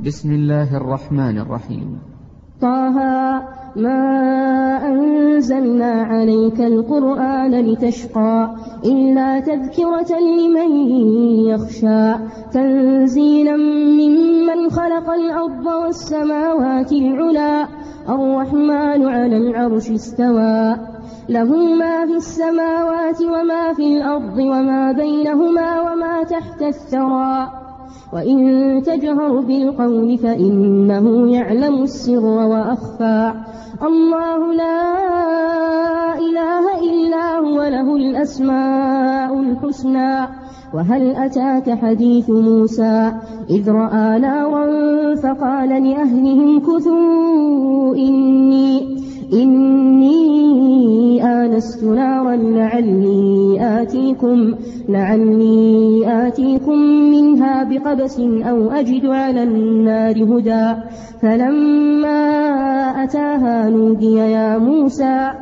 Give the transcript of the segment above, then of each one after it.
بسم الله الرحمن الرحيم. طه ما أنزلنا عليك القرآن لتشقى إلا تذكرة لمن يخشى تنزيلا ممن خلق الأرض والسماوات العلى الرحمن على العرش استوى له ما في السماوات وما في الأرض وما بينهما وما تحت الثرى وإن تجهر بالقول فإنه يعلم السر وأخفى الله لا إله إلا هو له الأسماء الحسنى وهل أتاك حديث موسى إذ رأى نارا فقال لأهلهم كثوا إني آنست نارا لعلي آتيكم منها بقبس أو أجد على النار هدى فلما أتاها نودي يا موسى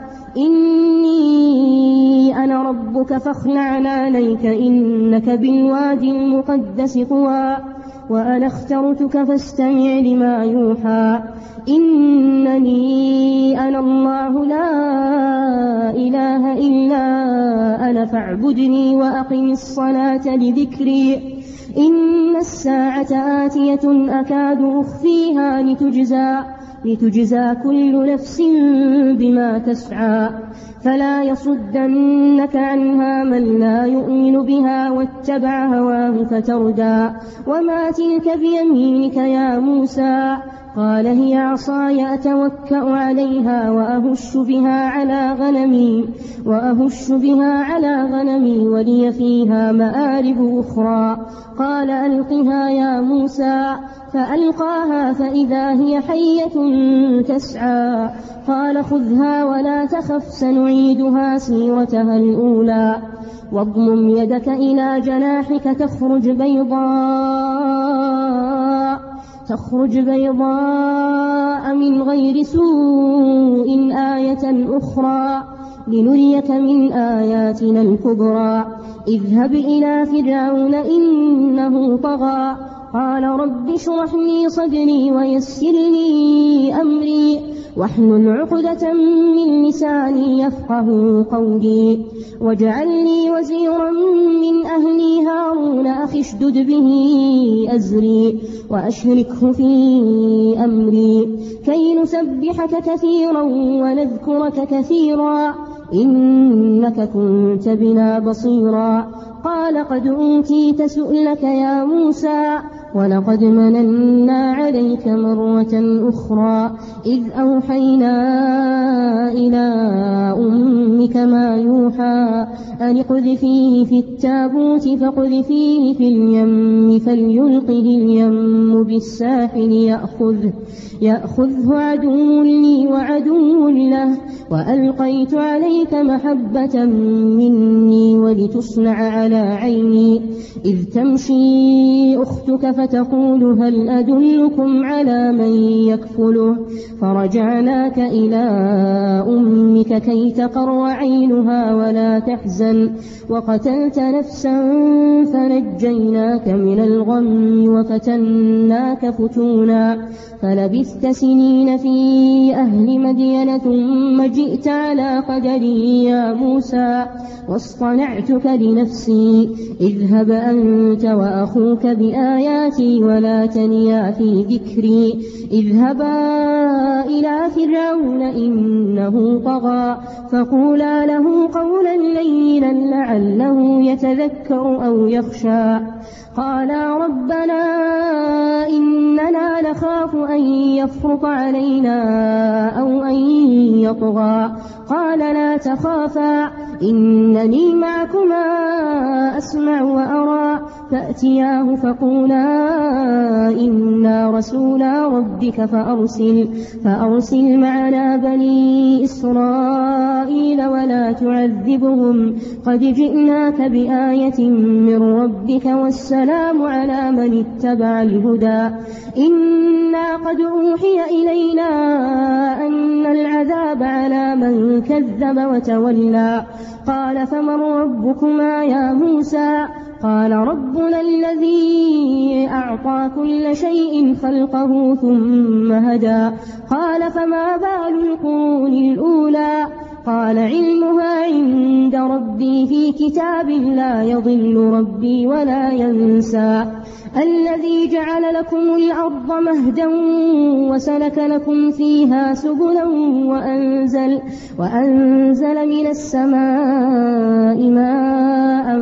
إني أنا ربك فاخلع عليك إنك بالوادي المقدس طوى وأنا اخترتك فاستمع لما يوحى إنني أنا الله لا إله إلا أنا فاعبدني وأقم الصلاة لذكري إن الساعة آتية أكاد أخفيها لتجزى كل نفس بما تسعى فلا يصدنك عنها من لا يؤمن بها واتبع هواه فتردى وما تلك بيمينك يا موسى قال هي عصاي أتوكأ عليها وأهش بها على غنمي ولي فيها مآرب أخرى قال ألقها يا موسى فألقاها فإذا هي حية تسعى قال خذها ولا تخف سنعيدها سيرتها الأولى واضمم يدك إلى جناحك تخرج بيضاء من غير سوء آية أخرى لنريك من آياتنا الكبرى اذهب إلى فرعون إنه طغى قال رب اشرح لي صدري ويسر لي أمري واحلل عقدة من لساني يفقه قولي واجعل لي وزيرا من أهلي هارون أخي اشدد به أزري وأشركه في أمري كي نسبحك كثيرا ونذكرك كثيرا إنك كنت بنا بصيرا قال قد أوتيت سؤلك يا موسى ولقد مننا عليك مرة أخرى إذ أوحينا إلى أمك ما يوحى أن اقذفيه في التابوت فاقذفيه في اليم فليلقه اليم بالساحل يأخذه عدو لي وعدو له وألقيت عليك محبة مني ولتصنع على عيني إذ تمشي أختك فتقول هل أدلكم على من يكفله فرجعناك إلى أمك كي تقر عينها ولا تحزن وقتلت نفسا فنجيناك من الغم وفتناك فتونا فلبثت سنين في أهل مدين ثم جئت على قدري يا موسى واصطنعتك لنفسي اذهب أنت وأخوك بآياتي ولا تنيا في ذكري اذهبا إلى فرعون إنه طغى فقولا له قولا لينا لعله يتذكر أو يخشى قالا ربنا إننا نخاف أن يفرط علينا أو أن يطغى قال لا تخافا إنني معكما أسمع وأرى فأتياه فقولا إنا رسولا ربك فأرسل معنا بني إسرائيل ولا تعذبهم قد جئناك بآية من ربك والسلام على من اتبع الهدى إنا قد أوحي إلينا أن العذاب على من كذب وتولى قال فمن ربكما يا موسى قال ربنا الذي أعطى كل شيء خلقه ثم هدى قال فما بال القرون الأولى قال علمها عند ربي في كتاب لا يضل ربي ولا ينسى الذي جعل لكم الأرض مهدا وسلك لكم فيها سبلا وأنزل من السماء ماء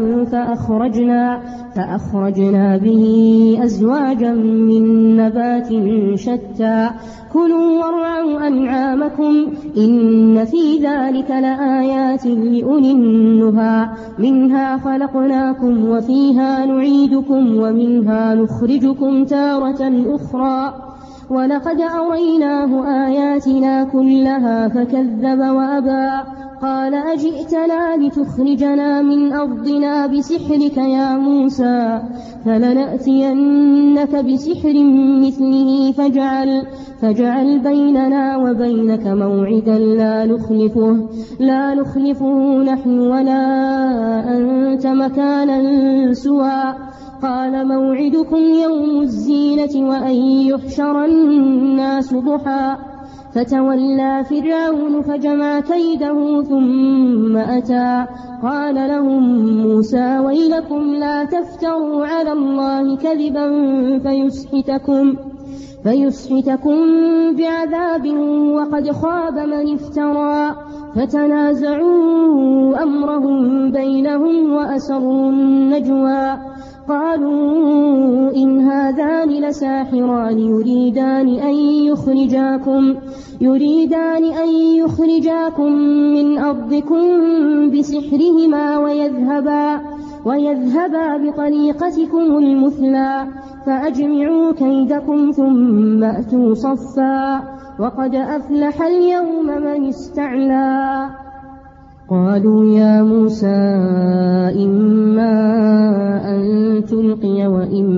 فأخرجنا به أزواجا من نبات شتى كلوا وارعوا أنعامكم إن في ذلك لآيات لأولي النهى منها خلقناكم وفيها نعيدكم ومنها نخرجكم تارة أخرى ولقد أريناه آياتنا كلها فكذب وأبى قال أجئتنا لتخرجنا من أرضنا بسحرك يا موسى فلنأتينك بسحر مثله فاجعل بيننا وبينك موعدا لا نخلفه نحن ولا أنت مكانا سوى قال موعدكم يوم الزينة وأن يحشر الناس ضحى فتولى فرعون فجمع كيده ثم أتى قال لهم موسى ويلكم لا تفتروا على الله كذبا فيسحتكم بعذاب وقد خاب من افترى فتنازعوا أمرهم بينهم وأسروا النجوى قالوا إن هذان لساحران يريدان أن يخرجاكم من أرضكم بسحرهما ويذهبا بطريقتكم المثلى فأجمعوا كيدكم ثم أتوا صفا وقد أفلح اليوم من استعلى قالوا يا موسى إما أن تلقي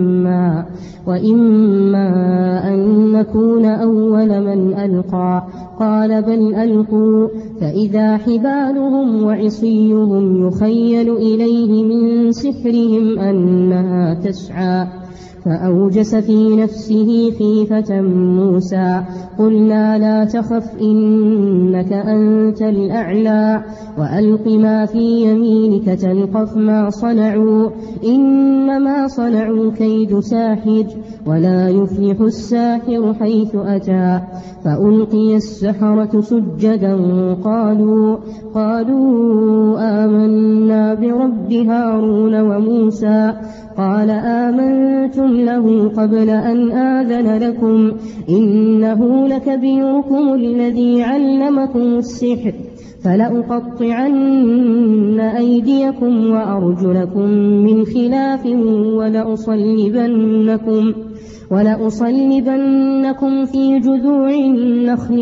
وإما أن نكون أول من ألقى قال بل ألقوا فإذا حبالهم وعصيهم يخيل إليه من سحرهم أنها تسعى فأوجس في نفسه خيفة موسى قلنا لا تخف إنك أنت الأعلى وألق ما في يمينك تلقف ما صنعوا إنما صنعوا كيد ساحر ولا يفلح الساحر حيث أتى فألقي السحرة سجدا قالوا آمنا برب هارون وموسى قال آمنتم له قبل أن آذن لكم إنه لكبيركم الذي علمكم السحر فلأقطعن أيديكم وأرجلكم من خلاف ولأصلبنكم في جذوع النخل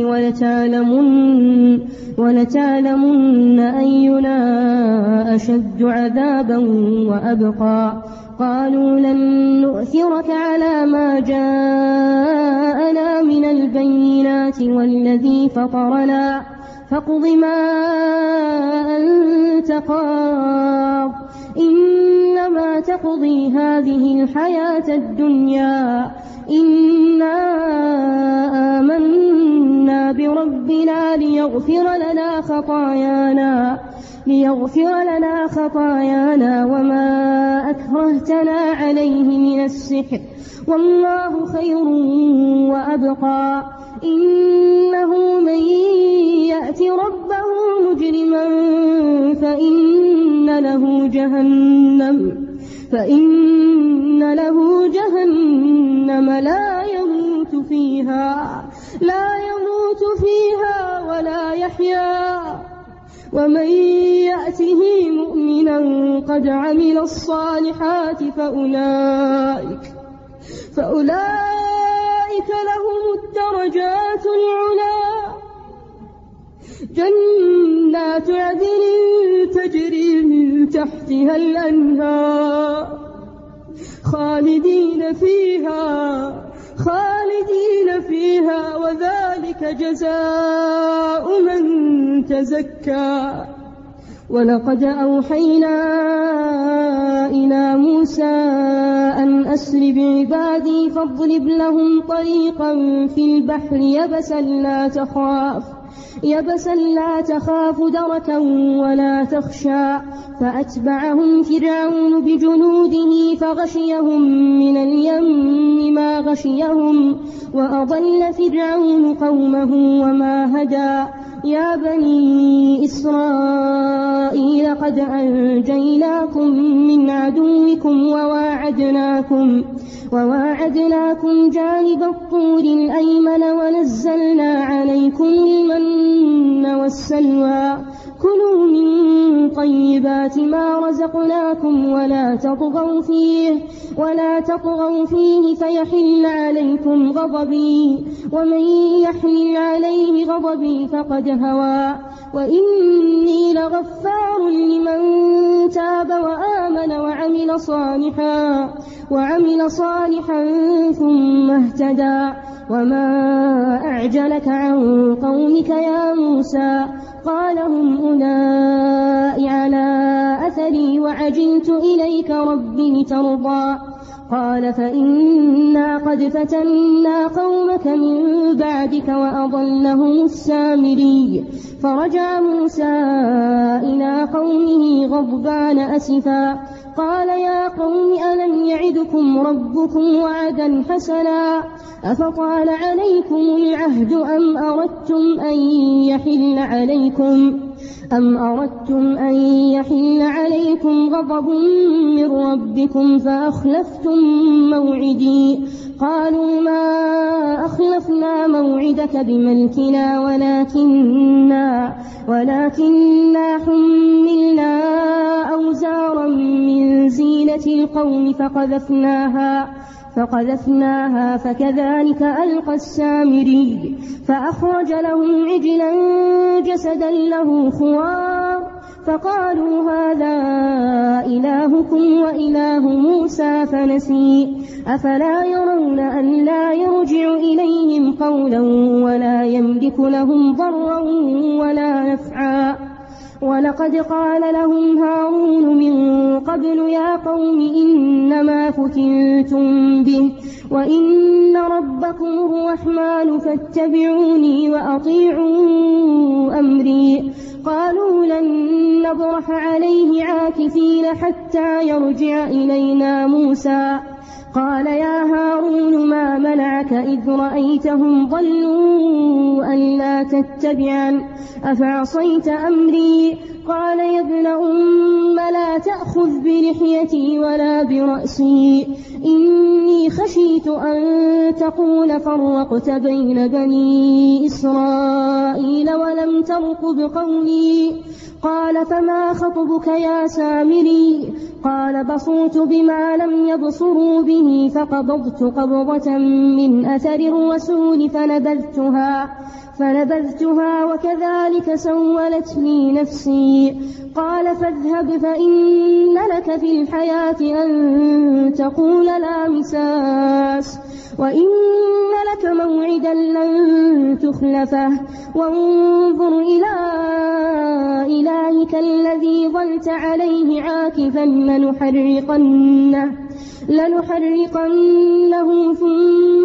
ولتعلمن أينا أشد عذابا وأبقى قالوا لن نؤثرك على ما جاءنا من البينات والذي فطرنا فاقض ما أنت قاض إنما تقضي هذه الحياة الدنيا إنا آمنا بربنا ليغفر لنا خطايانا وما أكرهتنا عليه من السحر والله خير وأبقى إنه من يأت ربه مجرما فإن له جهنم لا يموت فيها ولا يحيا ومن يأته مؤمنا قد عمل الصالحات فأولئك لهم الدرجات العلى جنات عدن تجري من تحتها الأنهار خالدين فيها وذلك جزاء من تزكى ولقد أوحينا إلى موسى أن أسر بعبادي فاضرب لهم طريقا في البحر يبسا لا تخاف دركا ولا تخشى فأتبعهم فرعون بجنوده فغشيهم من اليم ما غشيهم وأضل فرعون قومه وما هدى يا بني إسرائيل قد أنجيناكم من عدوكم وواعدناكم جانب الطور الأيمن ونزلنا عليكم المن والسلوى كلوا من طيبات ما رزقناكم ولا تطغوا فيه فيحل عليكم غضبي ومن يحلل عليه غضبي فقد هوى وإني لغفار لمن تاب وآمن وعمل صالحا ثم اهتدى وما أعجلك عن قومك يا موسى قال هم أولئك على أثري وعجلت إليك رب لترضى قال فإنا قد فتنا قومك من بعدك وأضلهم السامري فرجع موسى إلى قومه غضبان أسفا قال يا قوم ألم يعدكم ربكم وعدا حسنا أفطال عليكم العهد أم أردتم أن يحل عليكم غضب من ربكم فأخلفتم موعدي قالوا ما أخلفنا موعدك بملكنا ولكننا حملنا أوزارا من زينة القوم فقذفناها فكذلك ألقى السامري فأخرج لهم عجلا جسدا له خوار فقالوا هذا إلهكم وإله موسى فنسي أفلا يرون أن لا يرجع إليهم قولا ولا يملك لهم ضرا ولا نفعا ولقد قال لهم هارون من قبل يا قوم إنما فتنتم به وإن ربكم الرحمن فاتبعوني وأطيعوا أمري قالوا لن نبرح عليه عاكفين حتى يرجع إلينا موسى قال يا هارون ما منعك إذ رأيتهم ضلوا ألا تتبعن أفعصيت أمري قال يا ابن أم لا تأخذ بلحيتي ولا برأسي إني خشيت أن تقول فرقت بين بني إسرائيل ولم ترقب قولي قال فما خطبك يا سامري قال بصرت بما لم يبصروا به فقبضت قبضة من أثر الرسول فنبذتها وكذلك سولت لي نفسي قال فاذهب فإن لك في الحياة أن تقول لا مساس وإن لك موعدا لن تخلفه وانظر إلى إلهك الذي ظلت عليه عاكفا لنحرقنه ثم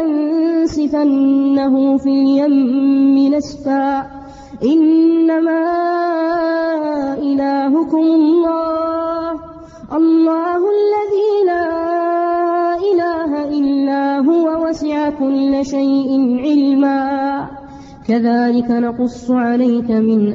لننسفنه في اليم نسفا إنما إلهكم الله الذي لا إله إلا هو وسع كل شيء علما كذلك نقص عليك من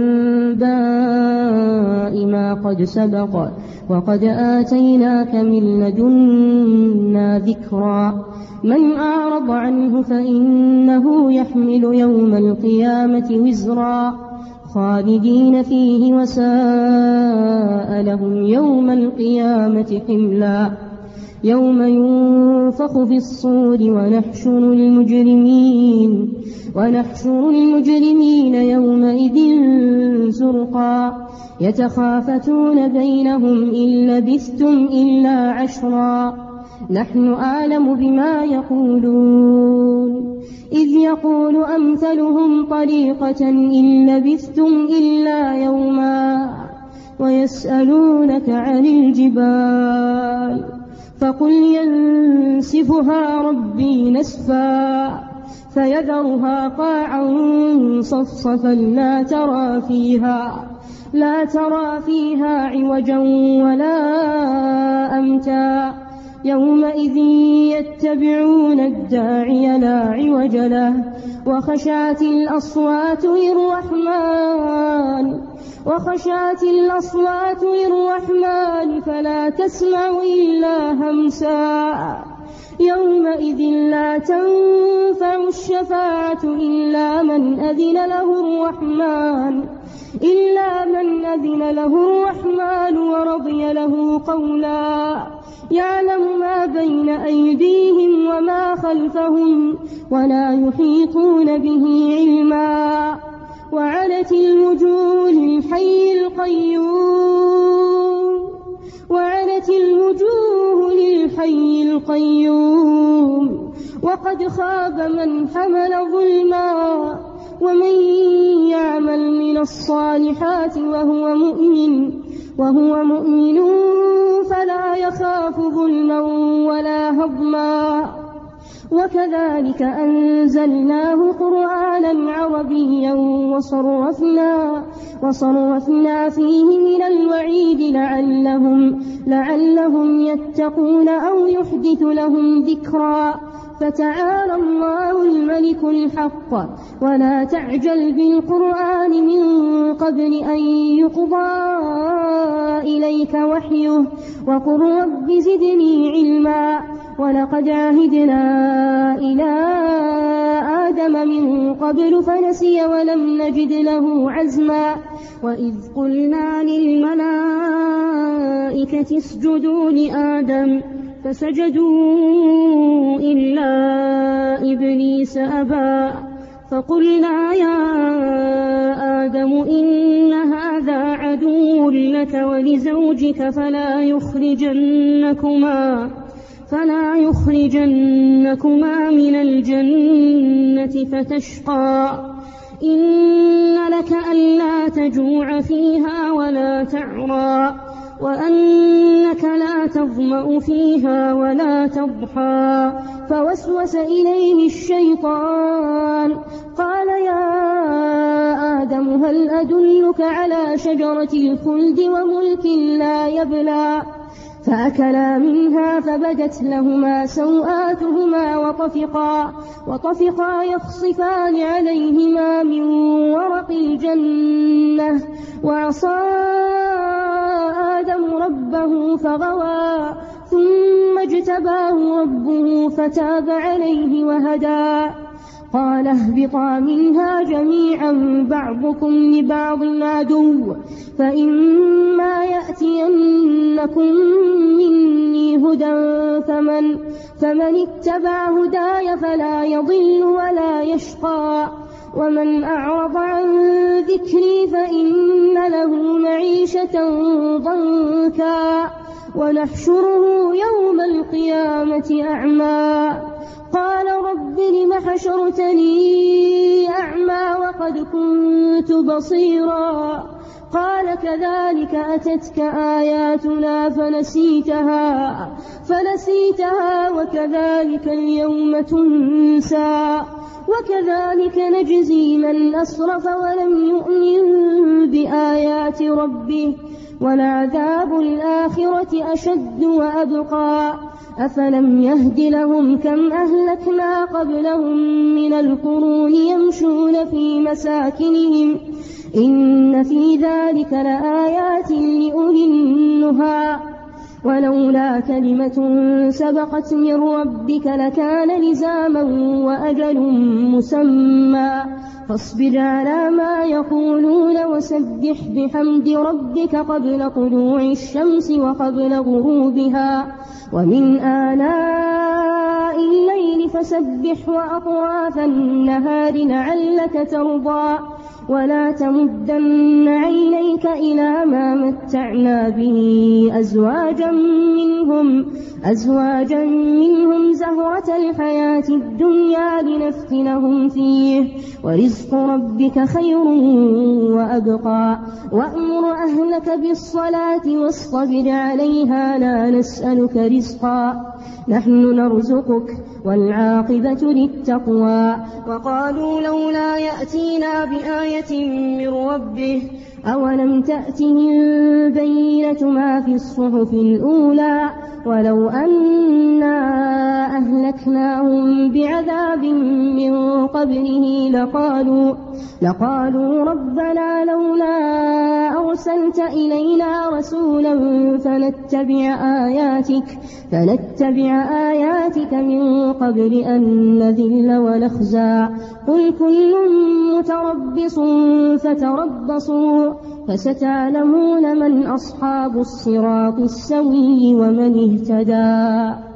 أنباء ما قد سبق وقد آتيناك من لدنا ذكرا من أعرض عنه فإنه يحمل يوم القيامة وزرا خالدين فيه وساء لهم يوم القيامة حملا يوم ينفخ في الصور ونحشر المجرمين يومئذ زرقا يتخافتون بينهم إن لبثتم إلا عشرا نحن أعلم بما يقولون إذ يقول أمثلهم طريقة إن لبثتم إلا يوما ويسألونك عن الجبال فقل ينسفها ربي نسفا فيذرها قاعا صفصفا لا ترى فيها عوجا ولا أمتا يومئذ يتبعون الداعي لا عوج له وخشعت الأصوات للرحمن فلا تسمع إلا همسا يومئذ لا تنفع الشفاعة إلا من أذن له الرحمن ورضي له قولا يعلم ما بين أيديهم وما خلفهم ولا يحيطون به علما وعنت الوجوه للحي القيوم وقد خاب من حمل ظلما ومن يعمل من الصالحات وهو مؤمن فلا يخاف ظلما ولا هضما وكذلك أنزلناه قرآنا عربيا وصرفنا فيه من الوعيد لعلهم يتقون أو يحدث لهم ذكرا فتعالى الله الملك الحق ولا تعجل بالقرآن من قبل أن يقضى إليك وحيه وقل رب زدني علما ولقد عهدنا إلى آدم من قبل فنسي ولم نجد له عزما وإذ قلنا للملائكة اسجدوا لآدم فسجدوا إلا إبليس أبى فقلنا يا آدم إن هذا عدو لك ولزوجك فلا يخرجنكما من الجنة فتشقى إن لك ألا تجوع فيها ولا تعرى وأنك لا تظمأ فيها ولا تضحى فوسوس إليه الشيطان قال يا آدم هل أدلك على شجرة الخلد وملك لا يبلى فأكلا منها فبدت لهما سوآتهما وطفقا يخصفان عليهما من ورق الجنة وعصى آدم ربه فغوى ثم اجتباه ربه فتاب عليه وهدى قال اهبطا منها جميعا بعضكم لبعض عدو فإما يأتينكم مني هدى فمن اتبع هداي فلا يضل ولا يشقى ومن أعرض عن ذكري فإن له معيشة ضنكا ونحشره يوم القيامة أعمى قال رب لم حشرتني أعمى وقد كنت بصيرا قال كذلك أتتك آياتنا فنسيتها وكذلك اليوم تنسى وكذلك نجزي من أسرف ولم يؤمن بآيات ربه ولعذاب الآخرة أشد وأبقى أفلم يهد لهم كم أهلكنا قبلهم من القرون يمشون في مساكنهم إن في ذلك لآيات لأولي النهى ولولا كلمة سبقت من ربك لكان لزاما وأجل مسمى فاصبر على ما يقولون وسبح بحمد ربك قبل طلوع الشمس وقبل غروبها ومن آلاء الليل فسبح وأطراف النهار لعلك ترضى ولا تمدن عينيك إلى ما متعنا به أزواجا منهم زهرة الحياة الدنيا لنفتنهم فيه ورزق ربك خير وأبقى وأمر أهلك بالصلاة واصطبر عليها لا نسألك رزقا نحن نرزقك والعاقبة للتقوى وقالوا لولا يأتينا بآية من ربه أولم تأتهم بينة ما في الصحف الأولى ولو أنا أهلكناهم بعذاب من قبله لقالوا ربنا لولا أرسلت إلينا رسولا فنتبع آياتك من قبل أن نذل ونخزى قل كل متربص فتربصوا فستعلمون من أصحاب الصراط السوي ومن اهتدى.